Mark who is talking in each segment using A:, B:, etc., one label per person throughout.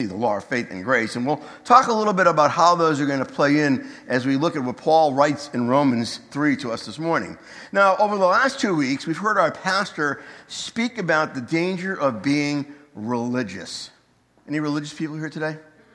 A: the law of faith and grace. And we'll talk a little bit about how those are going to play in as we look at what Paul writes in Romans 3 to us this morning. Now, over the last 2 weeks, we've heard our pastor speak about the danger of being religious. Any religious people here today?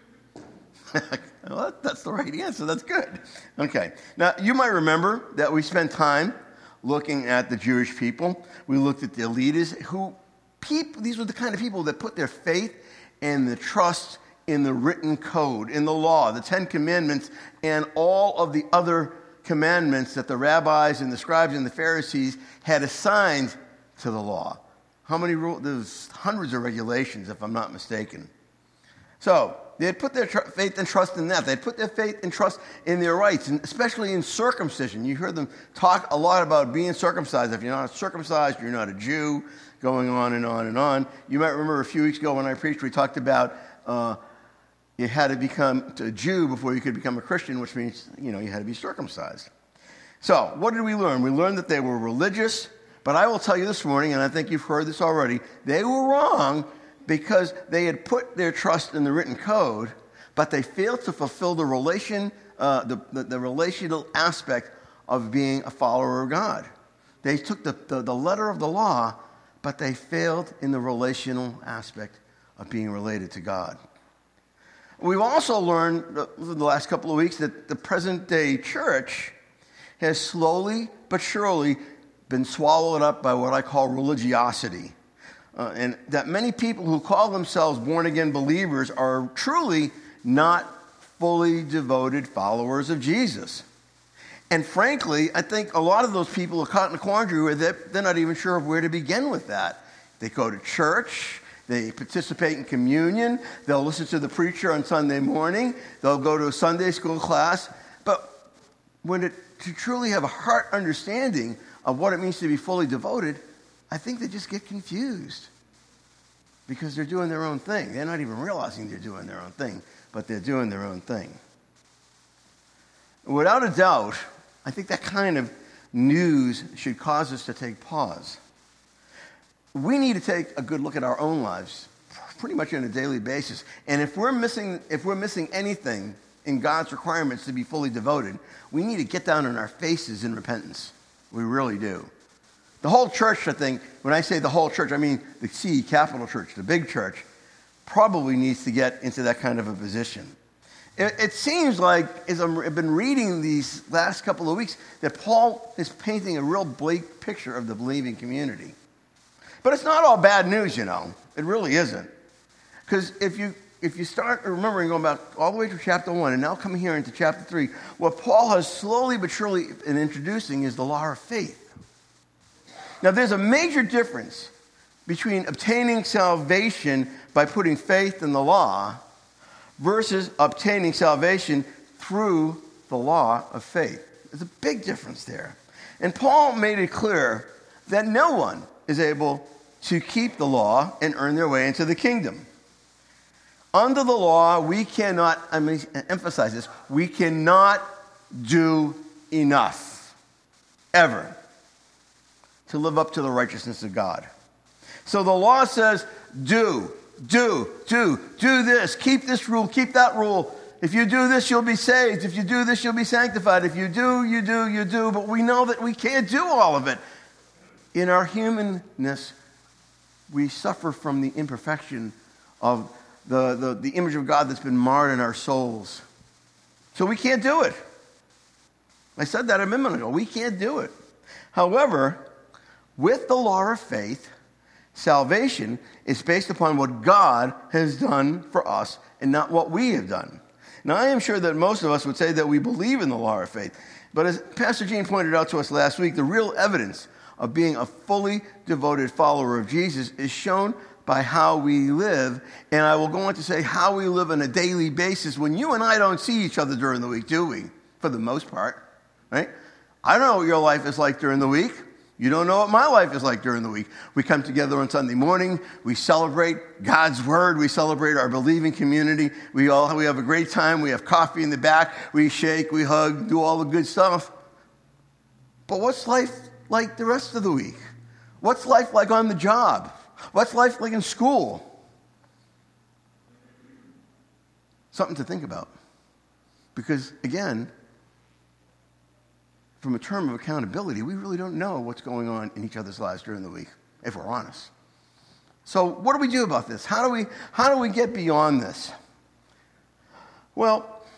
A: Well, that's the right answer. That's good. Okay. Now, you might remember that we spent time looking at the Jewish people. We looked at the leaders these were the kind of people that put their faith and the trust in the written code, in the law, the Ten Commandments, and all of the other commandments that the rabbis and the scribes and the Pharisees had assigned to the law. How many rules? There's hundreds of regulations, if I'm not mistaken. So they had put their faith and trust in that. They had put their faith and trust in their rights, and especially in circumcision. You heard them talk a lot about being circumcised. If you're not circumcised, you're not a Jew, going on and on and on. You might remember a few weeks ago when I preached, we talked about you had to become a Jew before you could become a Christian, which means, you had to be circumcised. So what did we learn? We learned that they were religious, but I will tell you this morning, and I think you've heard this already, they were wrong because they had put their trust in the written code, but they failed to fulfill the relational aspect of being a follower of God. They took the letter of the law, but they failed in the relational aspect of being related to God. We've also learned in the last couple of weeks that the present-day church has slowly but surely been swallowed up by what I call religiosity. And that many people who call themselves born-again believers are truly not fully devoted followers of Jesus. And frankly, I think a lot of those people are caught in a quandary where they're not even sure of where to begin with that. They go to church, they participate in communion, they'll listen to the preacher on Sunday morning, they'll go to a Sunday school class, but to truly have a heart understanding of what it means to be fully devoted, I think they just get confused because they're doing their own thing. They're not even realizing they're doing their own thing, but they're doing their own thing. Without a doubt, I think that kind of news should cause us to take pause. We need to take a good look at our own lives pretty much on a daily basis. And if we're missing anything in God's requirements to be fully devoted, we need to get down on our faces in repentance. We really do. The whole church, I think, when I say the whole church, I mean the CE Capital Church, the big church, probably needs to get into that kind of a position. It seems like, as I've been reading these last couple of weeks, that Paul is painting a real bleak picture of the believing community. But it's not all bad news, It really isn't. Because if you start remembering going back all the way to chapter 1 and now coming here into chapter 3, what Paul has slowly but surely been introducing is the law of faith. Now, there's a major difference between obtaining salvation by putting faith in the law versus obtaining salvation through the law of faith. There's a big difference there. And Paul made it clear that no one is able to keep the law and earn their way into the kingdom. Under the law, we cannot, emphasize this, we cannot do enough, ever, to live up to the righteousness of God. So the law says, do this, keep this rule, keep that rule. If you do this, you'll be saved. If you do this, you'll be sanctified. If you do, you do. But we know that we can't do all of it. In our humanness, we suffer from the imperfection of the image of God that's been marred in our souls. So we can't do it. I said that a minute ago. We can't do it. However, with the law of faith, salvation is based upon what God has done for us and not what we have done. Now, I am sure that most of us would say that we believe in the law of faith. But as Pastor Gene pointed out to us last week, the real evidence of being a fully devoted follower of Jesus is shown by how we live. And I will go on to say how we live on a daily basis when you and I don't see each other during the week, do we? For the most part, right? I don't know what your life is like during the week. You don't know what my life is like during the week. We come together on Sunday morning. We celebrate God's word. We celebrate our believing community. We have a great time. We have coffee in the back. We shake, we hug, do all the good stuff. But what's life like the rest of the week? What's life like on the job? What's life like in school? something to think about. Because, again, from a term of accountability, we really don't know what's going on in each other's lives during the week, if we're honest. So what do we do about this? How do we get beyond this? Well,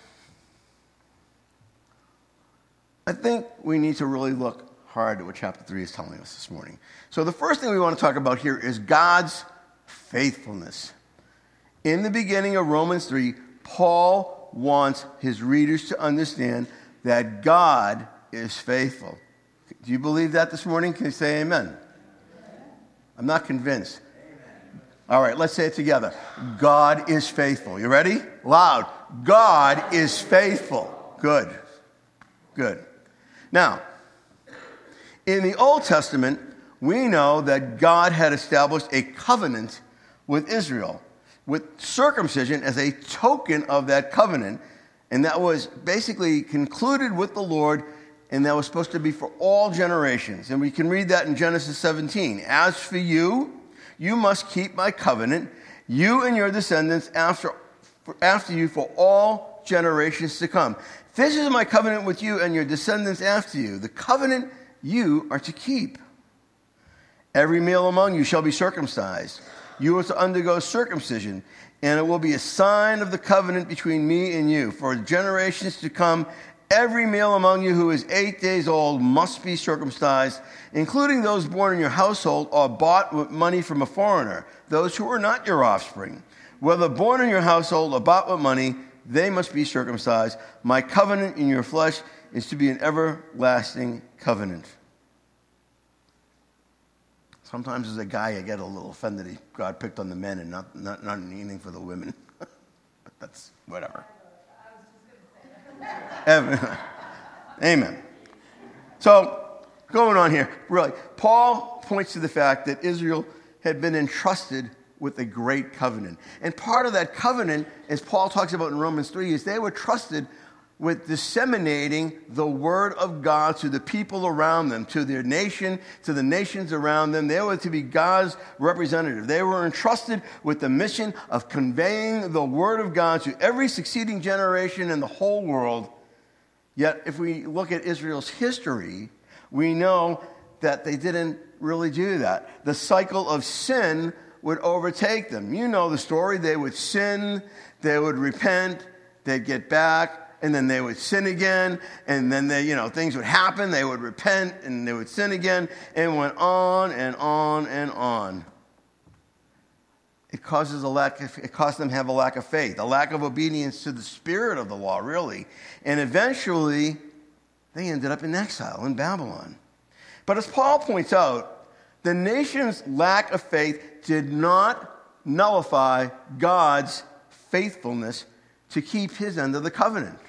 A: I think we need to really look hard at what chapter 3 is telling us this morning. So the first thing we want to talk about here is God's faithfulness. In the beginning of Romans 3, Paul wants his readers to understand that God is faithful. Do you believe that this morning? Can you say amen? I'm not convinced. All right, let's say it together. God is faithful. You ready? Loud. God is faithful. Good. Good. Now, in the Old Testament, we know that God had established a covenant with Israel, with circumcision as a token of that covenant, and that was basically concluded with the Lord, and that was supposed to be for all generations. And we can read that in Genesis 17. As for you, you must keep my covenant, you and your descendants after you for all generations to come. This is my covenant with you and your descendants after you, the covenant you are to keep. Every male among you shall be circumcised. You are to undergo circumcision, and it will be a sign of the covenant between me and you. For generations to come, every male among you who is 8 days old must be circumcised, including those born in your household or bought with money from a foreigner, those who are not your offspring. Whether born in your household or bought with money, they must be circumcised. My covenant in your flesh is to be an everlasting covenant. Sometimes as a guy, I get a little offended that God picked on the men and not anything for the women. But that's whatever. Amen. So, going on here, really, Paul points to the fact that Israel had been entrusted with a great covenant. And part of that covenant, as Paul talks about in Romans 3, is they were trusted with disseminating the word of God to the people around them, to their nation, to the nations around them. They were to be God's representative. They were entrusted with the mission of conveying the word of God to every succeeding generation in the whole world. Yet, if we look at Israel's history, we know that they didn't really do that. The cycle of sin would overtake them. You know the story. They would sin, they would repent, they'd get back, and then they would sin again, and then things would happen, they would repent, and they would sin again, and went on and on and on. It caused them to have a lack of faith, a lack of obedience to the spirit of the law, really. And eventually, they ended up in exile in Babylon. But as Paul points out, the nation's lack of faith did not nullify God's faithfulness to keep his end of the covenant.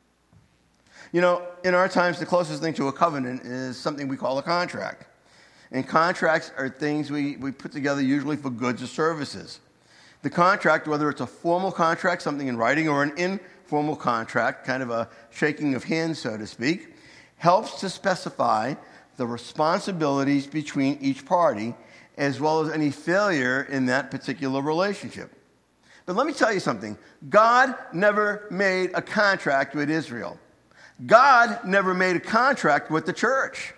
A: You know, in our times, the closest thing to a covenant is something we call a contract. And contracts are things we put together usually for goods or services. The contract, whether it's a formal contract, something in writing, or an informal contract, kind of a shaking of hands, so to speak, helps to specify the responsibilities between each party, as well as any failure in that particular relationship. But let me tell you something. God never made a contract with Israel. God never made a contract with the church.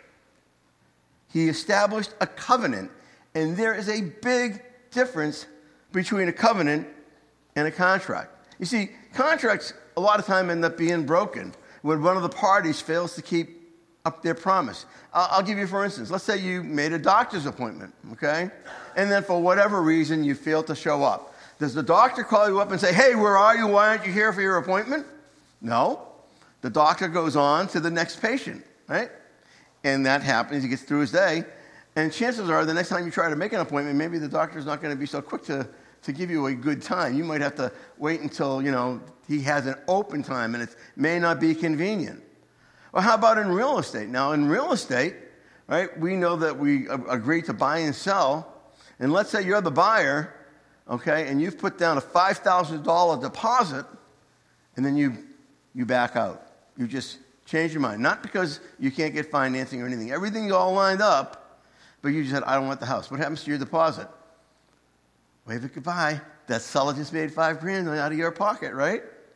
A: He established a covenant, and there is a big difference between a covenant and a contract. You see, contracts a lot of time end up being broken when one of the parties fails to keep up their promise. I'll give you, for instance, let's say you made a doctor's appointment, okay? And then for whatever reason, you fail to show up. Does the doctor call you up and say, hey, where are you? Why aren't you here for your appointment? No. The doctor goes on to the next patient, right? And that happens. He gets through his day. And chances are the next time you try to make an appointment, maybe the doctor's not going to be so quick to give you a good time. You might have to wait until, he has an open time, and it may not be convenient. Well, how about in real estate? Now, in real estate, right, we know that we agree to buy and sell. And let's say you're the buyer, okay, and you've put down a $5,000 deposit, and then you back out. You just change your mind. Not because you can't get financing or anything. Everything's all lined up, but you just said, I don't want the house. What happens to your deposit? Wave it goodbye. That seller just made $5,000 out of your pocket, right?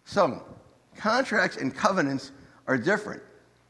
A: So, contracts and covenants are different.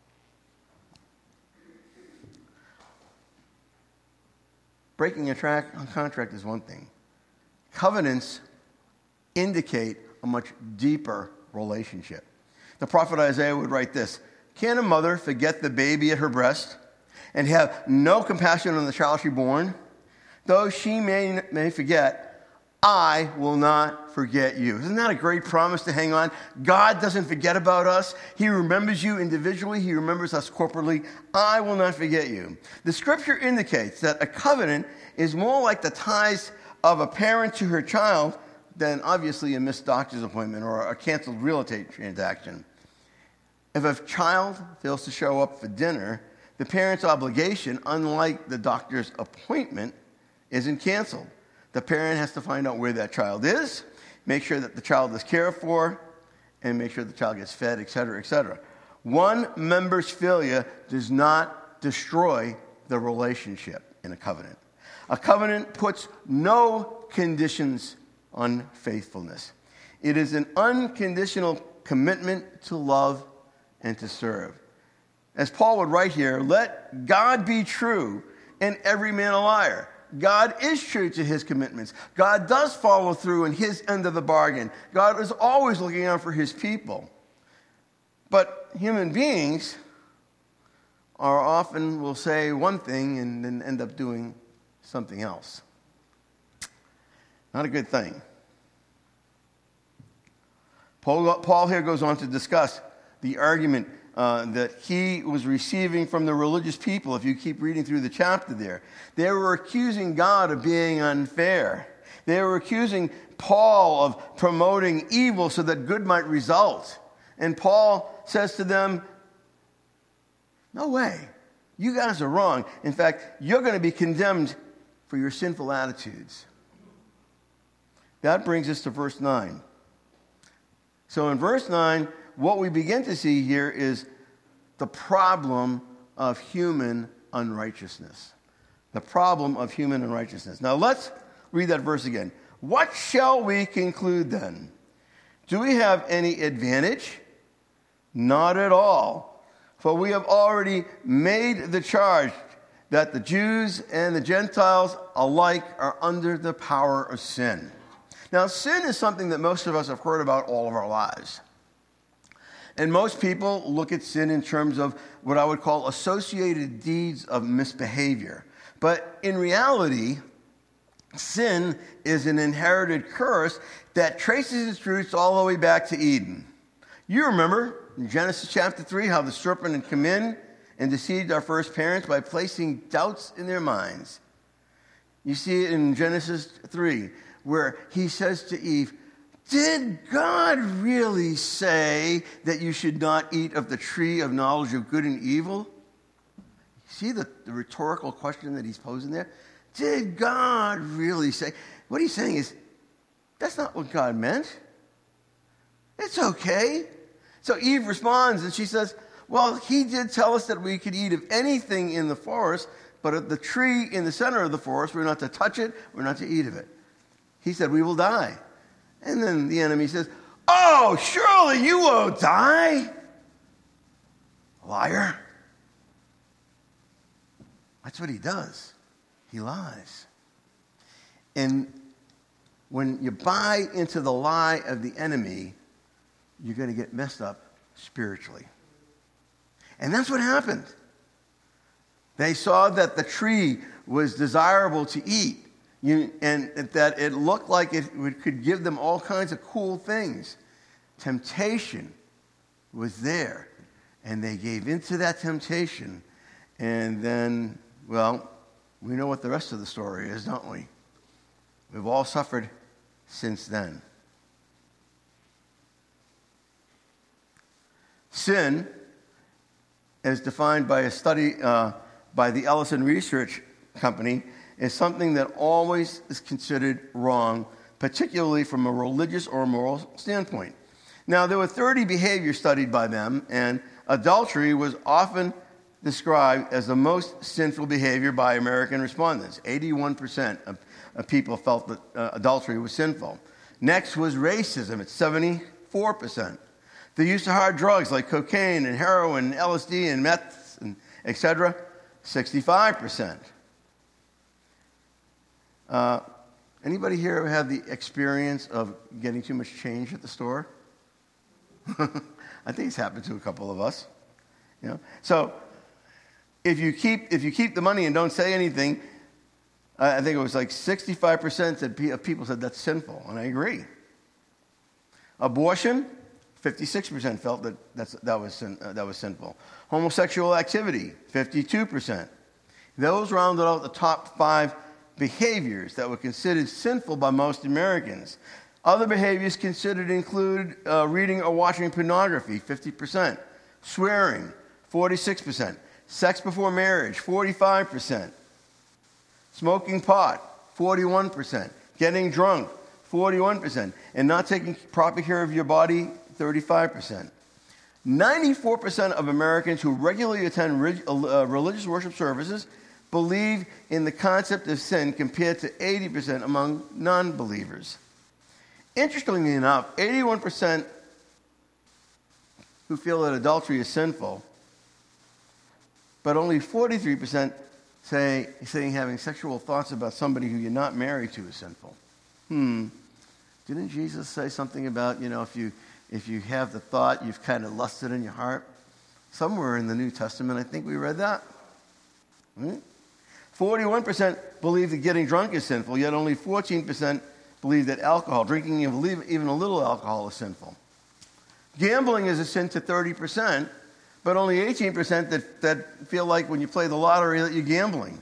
A: Breaking a contract is one thing. Covenants indicate a much deeper relationship. The prophet Isaiah would write this: "Can a mother forget the baby at her breast and have no compassion on the child she born? Though she may forget, I will not forget you." Isn't that a great promise to hang on? God doesn't forget about us. He remembers you individually. He remembers us corporately. I will not forget you. The scripture indicates that a covenant is more like the ties of a parent to her child than obviously a missed doctor's appointment or a canceled real estate transaction. If a child fails to show up for dinner, the parent's obligation, unlike the doctor's appointment, isn't canceled. The parent has to find out where that child is, make sure that the child is cared for, and make sure the child gets fed, etc., etc. One member's failure does not destroy the relationship in a covenant. A covenant puts no conditions on faithfulness. It is an unconditional commitment to love and to serve. As Paul would write here, let God be true and every man a liar. God is true to his commitments. God does follow through in his end of the bargain. God is always looking out for his people. But human beings are often will say one thing and then end up doing something else. Not a good thing. Paul here goes on to discuss the argument that he was receiving from the religious people. If you keep reading through the chapter there, they were accusing God of being unfair. They were accusing Paul of promoting evil so that good might result. And Paul says to them, no way. You guys are wrong. In fact, you're going to be condemned for your sinful attitudes. That brings us to verse 9. So in verse 9, what we begin to see here is the problem of human unrighteousness. The problem of human unrighteousness. Now let's read that verse again. What shall we conclude then? Do we have any advantage? Not at all. For we have already made the charge that the Jews and the Gentiles alike are under the power of sin. Now, sin is something that most of us have heard about all of our lives. And most people look at sin in terms of what I would call associated deeds of misbehavior. But in reality, sin is an inherited curse that traces its roots all the way back to Eden. You remember in Genesis chapter 3 how the serpent had come in and deceived our first parents by placing doubts in their minds. You see it in Genesis 3 where he says to Eve, did God really say that you should not eat of the tree of knowledge of good and evil? See the rhetorical question that he's posing there? Did God really say? What he's saying is, that's not what God meant. It's okay. So Eve responds and she says, well, he did tell us that we could eat of anything in the forest, but of the tree in the center of the forest, we're not to touch it, we're not to eat of it. He said, we will die. And then the enemy says, oh, surely you won't die. Liar. That's what he does. He lies. And when you buy into the lie of the enemy, you're going to get messed up spiritually. And that's what happened. They saw that the tree was desirable to eat, and that it looked like it could give them all kinds of cool things. Temptation was there, and they gave into that temptation. And then, well, we know what the rest of the story is, don't we? We've all suffered since then. Sin, as defined by a study by the Ellison Research Company, is something that always is considered wrong, particularly from a religious or moral standpoint. Now, there were 30 behaviors studied by them, and adultery was often described as the most sinful behavior by American respondents. 81% of people felt that adultery was sinful. Next was racism at 44%. The use of hard drugs like cocaine and heroin, LSD and meth, and etc., 65%. Anybody here ever had the experience of getting too much change at the store? I think it's happened to a couple of us. You know? So if you keep the money and don't say anything, I think it was like 65% of people said that's sinful, and I agree. Abortion, 56% felt that was sinful. Homosexual activity, 52%. Those rounded out the top 5 behaviors that were considered sinful by most Americans. Other behaviors considered include reading or watching pornography, 50%. Swearing, 46%. Sex before marriage, 45%. Smoking pot, 41%. Getting drunk, 41%. And not taking proper care of your body, 35%. 94% of Americans who regularly attend religious worship services believe in the concept of sin compared to 80% among non-believers. Interestingly enough, 81% who feel that adultery is sinful, but only 43% saying having sexual thoughts about somebody who you're not married to is sinful. Didn't Jesus say something about, if you have the thought, you've kind of lusted in your heart? Somewhere in the New Testament, I think we read that. 41% believe that getting drunk is sinful, yet only 14% believe that drinking even a little alcohol is sinful. Gambling is a sin to 30%, but only 18% that feel like when you play the lottery that you're gambling.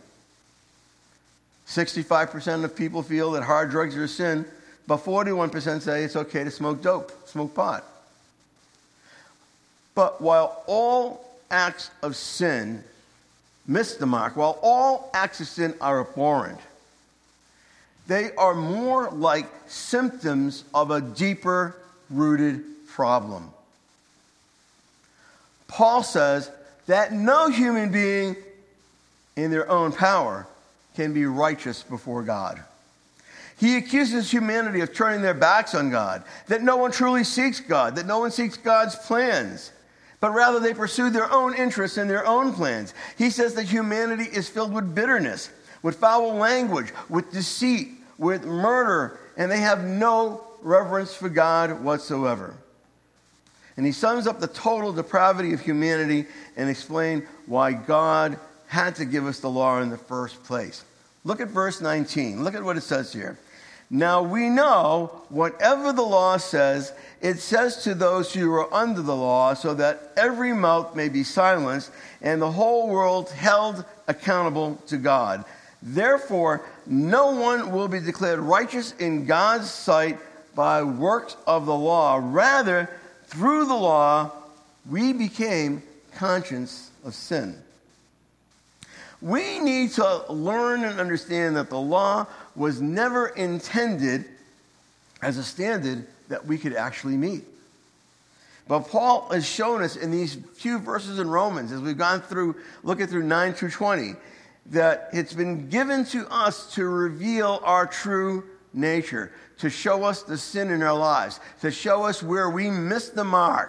A: 65% of people feel that hard drugs are a sin, but 41% say it's okay to smoke pot. But while all acts of sin miss the mark, while all acts of sin are abhorrent, they are more like symptoms of a deeper rooted problem. Paul says that no human being in their own power can be righteous before God. He accuses humanity of turning their backs on God, that no one truly seeks God, that no one seeks God's plans, but rather they pursue their own interests and their own plans. He says that humanity is filled with bitterness, with foul language, with deceit, with murder, and they have no reverence for God whatsoever. And he sums up the total depravity of humanity and explains why God had to give us the law in the first place. Look at verse 19. Look at what it says here. Now we know whatever the law says, it says to those who are under the law, so that every mouth may be silenced and the whole world held accountable to God. Therefore, no one will be declared righteous in God's sight by works of the law. Rather, through the law, we became conscious of sin. We need to learn and understand that the law was never intended as a standard that we could actually meet. But Paul has shown us in these few verses in Romans, as we've gone through, looking through 9 through 20, that it's been given to us to reveal our true nature, to show us the sin in our lives, to show us where we miss the mark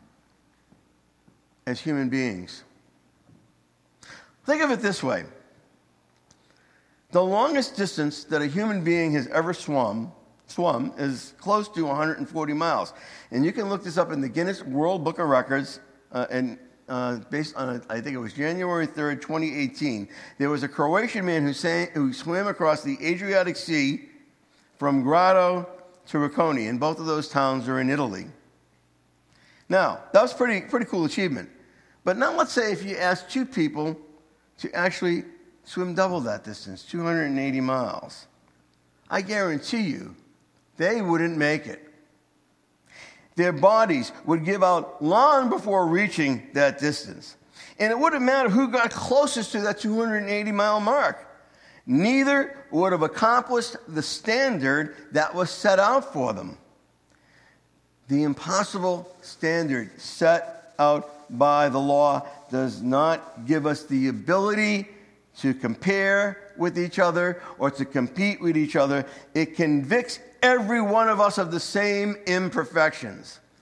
A: as human beings. Think of it this way. The longest distance that a human being has ever swum is close to 140 miles. And you can look this up in the Guinness World Book of Records, based on, I think it was January 3rd, 2018. There was a Croatian man who swam across the Adriatic Sea from Grado to Racconi, and both of those towns are in Italy. Now, that was pretty cool achievement. But now let's say if you ask 2 people to actually swim double that distance, 280 miles. I guarantee you, they wouldn't make it. Their bodies would give out long before reaching that distance. And it wouldn't matter who got closest to that 280-mile mark. Neither would have accomplished the standard that was set out for them. The impossible standard set out by the law does not give us the ability to compare with each other or to compete with each other. It convicts every one of us of the same imperfections.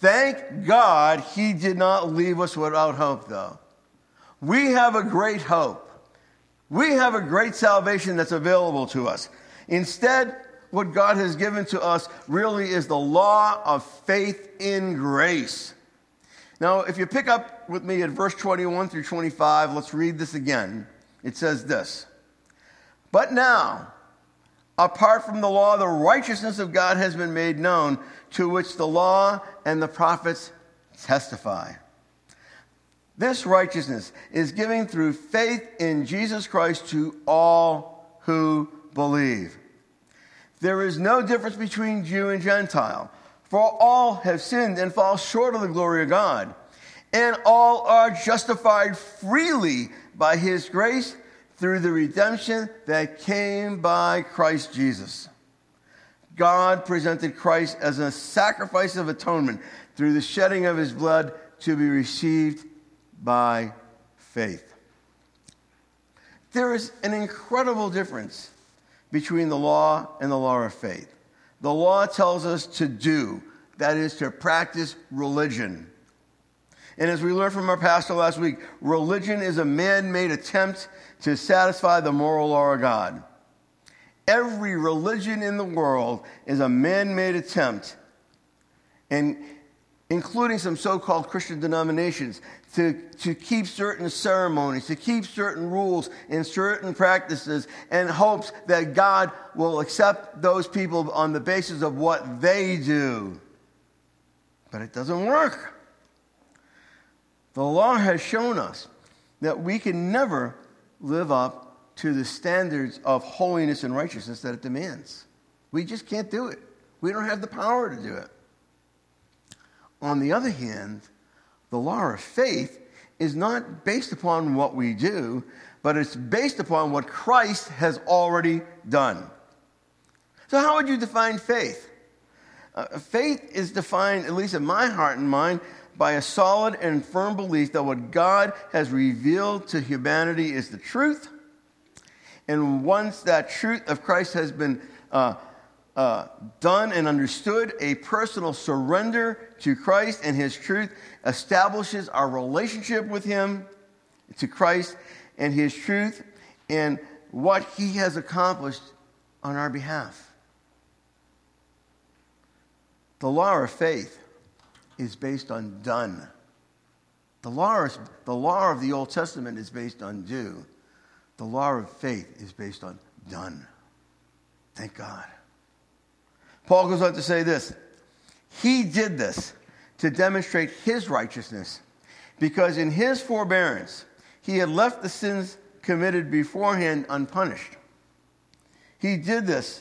A: Thank God he did not leave us without hope, though. We have a great hope. We have a great salvation that's available to us. Instead, what God has given to us really is the law of faith in grace. Now, if you pick up with me at verse 21 through 25, let's read this again. It says this: "But now, apart from the law, the righteousness of God has been made known, to which the law and the prophets testify. This righteousness is given through faith in Jesus Christ to all who believe. There is no difference between Jew and Gentile, for all have sinned and fall short of the glory of God, and all are justified freely by his grace through the redemption that came by Christ Jesus. God presented Christ as a sacrifice of atonement through the shedding of his blood to be received by faith." There is an incredible difference between the law and the law of faith. The law tells us to do, that is, to practice religion. And as we learned from our pastor last week, religion is a man-made attempt to satisfy the moral law of God. Every religion in the world is a man-made attempt, and including some so-called Christian denominations, to keep certain ceremonies, to keep certain rules and certain practices, and hopes that God will accept those people on the basis of what they do. But it doesn't work. The law has shown us that we can never live up to the standards of holiness and righteousness that it demands. We just can't do it. We don't have the power to do it. On the other hand, the law of faith is not based upon what we do, but it's based upon what Christ has already done. So how would you define faith? Faith is defined, at least in my heart and mind, by a solid and firm belief that what God has revealed to humanity is the truth. And once that truth of Christ has been done and understood, a personal surrender to Christ and his truth establishes our relationship with him, to Christ and his truth, and what he has accomplished on our behalf. The law of faith is based on done. The law of the Old Testament is based on do. The law of faith is based on done. Thank God. Paul goes on to say this: "He did this to demonstrate his righteousness, because in his forbearance he had left the sins committed beforehand unpunished. He did this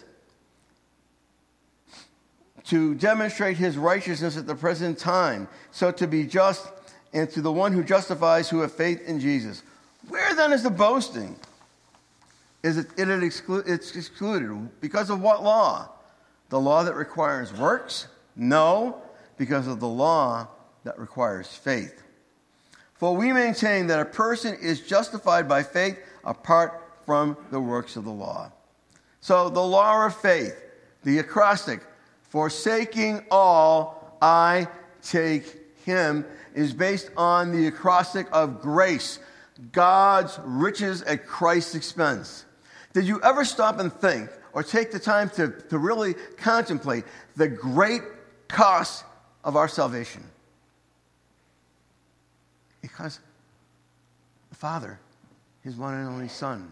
A: to demonstrate his righteousness at the present time, so to be just and to the one who justifies who have faith in Jesus." Where then is the boasting? It's excluded. Because of what law? The law that requires works? No, because of the law that requires faith. For we maintain that a person is justified by faith apart from the works of the law. So the law of faith, the acrostic, "Forsaking all, I take him," is based on the acrostic of grace, God's riches at Christ's expense. Did you ever stop and think, or take the time to really contemplate the great cost of our salvation? Because the Father, his one and only Son.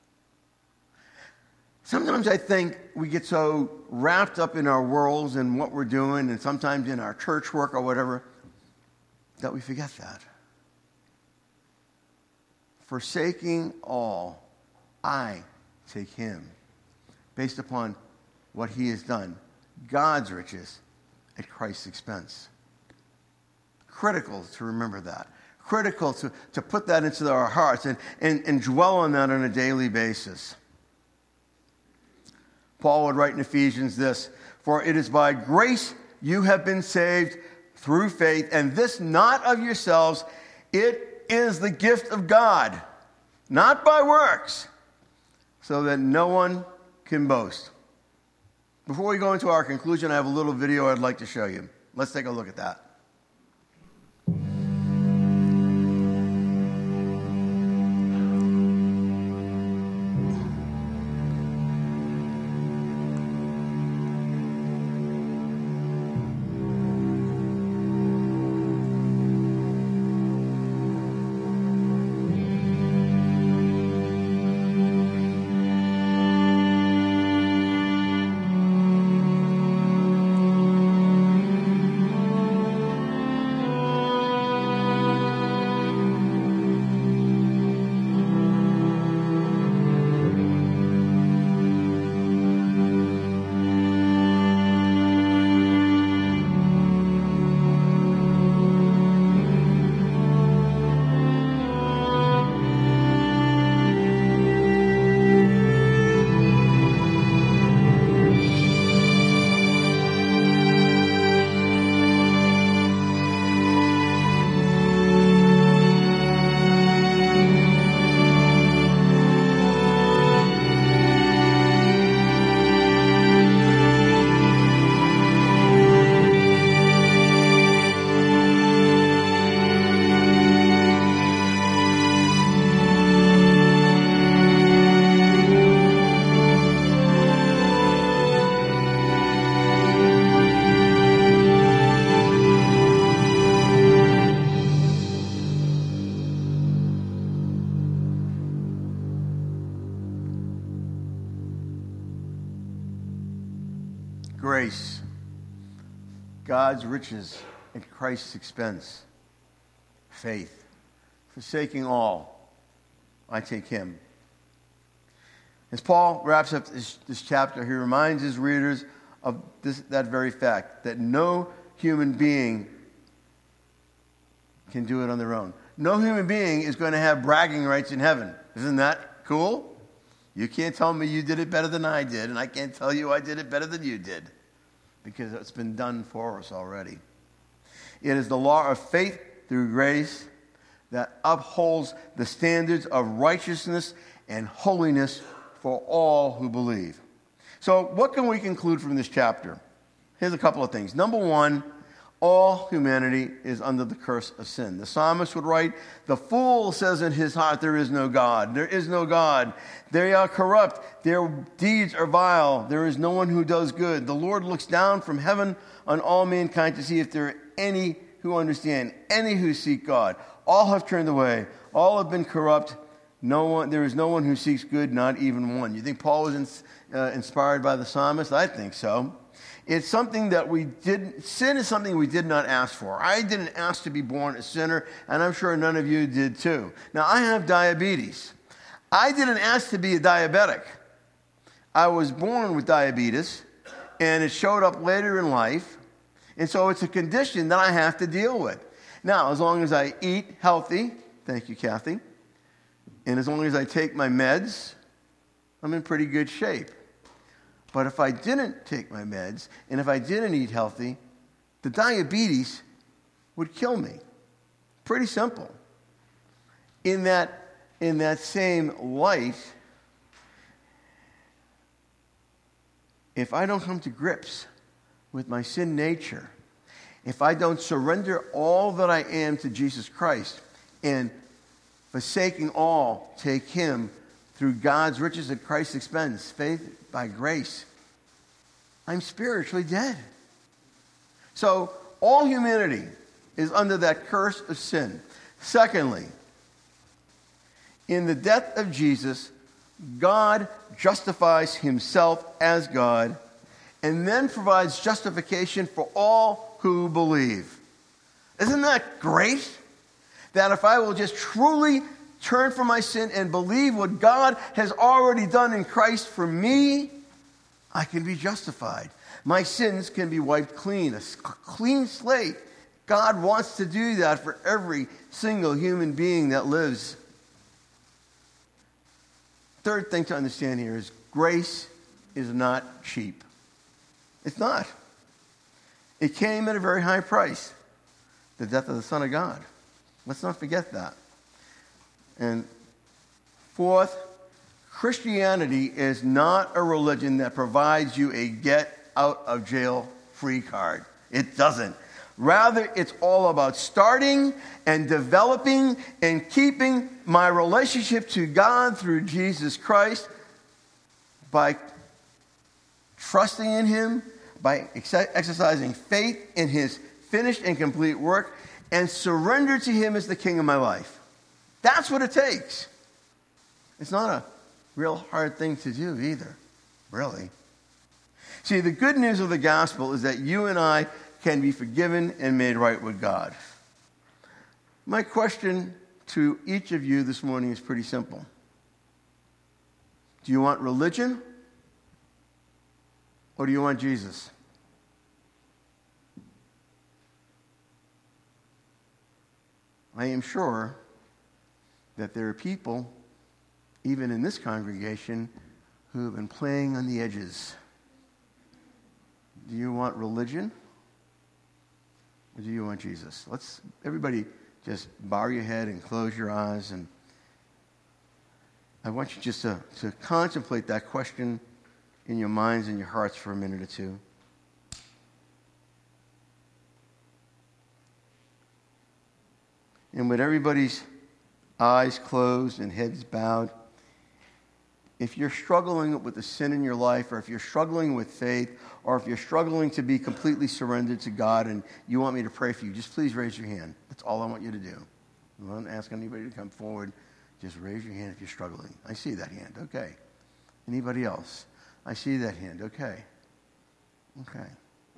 A: Sometimes I think we get so wrapped up in our worlds and what we're doing, and sometimes in our church work or whatever, that we forget that. Forsaking all, I take him. Based upon what he has done, God's riches at Christ's expense. Critical to remember that. Critical to put that into our hearts and dwell on that on a daily basis. Paul would write in Ephesians this: "For it is by grace you have been saved through faith, and this not of yourselves, it is the gift of God, not by works, so that no one can boast." Before we go into our conclusion, I have a little video I'd like to show you. Let's take a look at that. God's riches at Christ's expense. Faith. Forsaking all, I take him. As Paul wraps up this chapter, he reminds his readers of that very fact, that no human being can do it on their own. No human being is going to have bragging rights in heaven. Isn't that cool? You can't tell me you did it better than I did, and I can't tell you I did it better than you did, because it's been done for us already. It is the law of faith through grace that upholds the standards of righteousness and holiness for all who believe. So what can we conclude from this chapter? Here's a couple of things. Number one, all humanity is under the curse of sin. The psalmist would write, "The fool says in his heart, there is no God. There is no God. They are corrupt. Their deeds are vile. There is no one who does good. The Lord looks down from heaven on all mankind to see if there are any who understand, any who seek God. All have turned away. All have been corrupt. There is no one who seeks good, not even one." You think Paul was inspired by the psalmist? I think so. It's something that sin is something we did not ask for. I didn't ask to be born a sinner, and I'm sure none of you did too. Now, I have diabetes. I didn't ask to be a diabetic. I was born with diabetes, and it showed up later in life, and so it's a condition that I have to deal with. Now, as long as I eat healthy, thank you, Kathy, and as long as I take my meds, I'm in pretty good shape. But if I didn't take my meds, and if I didn't eat healthy, the diabetes would kill me. Pretty simple. In that same light, if I don't come to grips with my sin nature, if I don't surrender all that I am to Jesus Christ, and forsaking all, take him through God's riches at Christ's expense, faith by grace, I'm spiritually dead. So all humanity is under that curse of sin. Secondly, in the death of Jesus, God justifies himself as God and then provides justification for all who believe. Isn't that great? That if I will just truly turn from my sin and believe what God has already done in Christ for me, I can be justified. My sins can be wiped clean, a clean slate. God wants to do that for every single human being that lives. Third thing to understand here is grace is not cheap. It's not. It came at a very high price, the death of the Son of God. Let's not forget that. And fourth, Christianity is not a religion that provides you a get-out-of-jail-free card. It doesn't. Rather, it's all about starting and developing and keeping my relationship to God through Jesus Christ by trusting in him, by exercising faith in his finished and complete work, and surrender to him as the king of my life. That's what it takes. It's not a real hard thing to do either, really. See, the good news of the gospel is that you and I can be forgiven and made right with God. My question to each of you this morning is pretty simple. Do you want religion or do you want Jesus? I am sure that there are people, even in this congregation, who have been playing on the edges. Do you want religion or do you want Jesus? Let's, everybody, just bow your head and close your eyes. And I want you just to contemplate that question in your minds and your hearts for a minute or two. And with everybody's eyes closed and heads bowed, if you're struggling with the sin in your life, or if you're struggling with faith, or if you're struggling to be completely surrendered to God and you want me to pray for you, just please raise your hand. That's all I want you to do. I'm not asking anybody to come forward. Just raise your hand if you're struggling. I see that hand. Okay. Anybody else? I see that hand. Okay. Okay.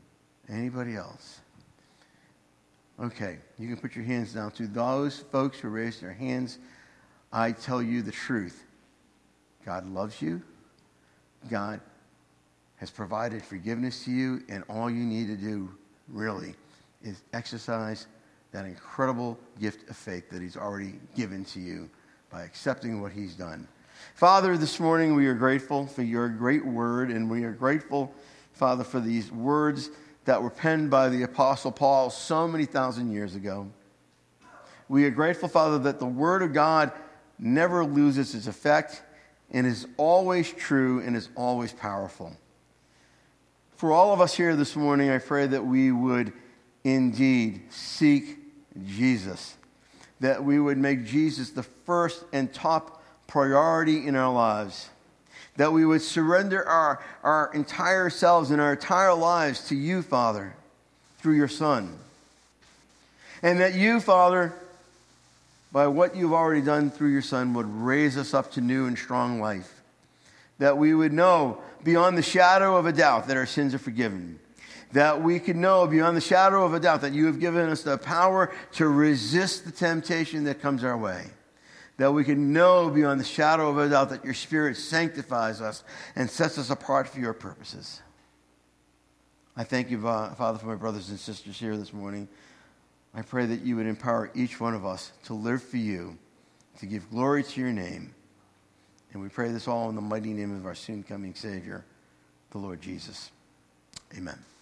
A: Anybody else? Okay, you can put your hands down. To those folks who raised their hands, I tell you the truth. God loves you. God has provided forgiveness to you, and all you need to do, really, is exercise that incredible gift of faith that he's already given to you by accepting what he's done. Father, this morning we are grateful for your great word, and we are grateful, Father, for these words that were penned by the Apostle Paul so many thousand years ago. We are grateful, Father, that the word of God never loses its effect and is always true and is always powerful. For all of us here this morning, I pray that we would indeed seek Jesus, that we would make Jesus the first and top priority in our lives, that we would surrender our entire selves and our entire lives to you, Father, through your Son. And that you, Father, by what you've already done through your Son, would raise us up to new and strong life. That we would know beyond the shadow of a doubt that our sins are forgiven. That we could know beyond the shadow of a doubt that you have given us the power to resist the temptation that comes our way. That we can know beyond the shadow of a doubt that your Spirit sanctifies us and sets us apart for your purposes. I thank you, Father, for my brothers and sisters here this morning. I pray that you would empower each one of us to live for you, to give glory to your name. And we pray this all in the mighty name of our soon-coming Savior, the Lord Jesus. Amen.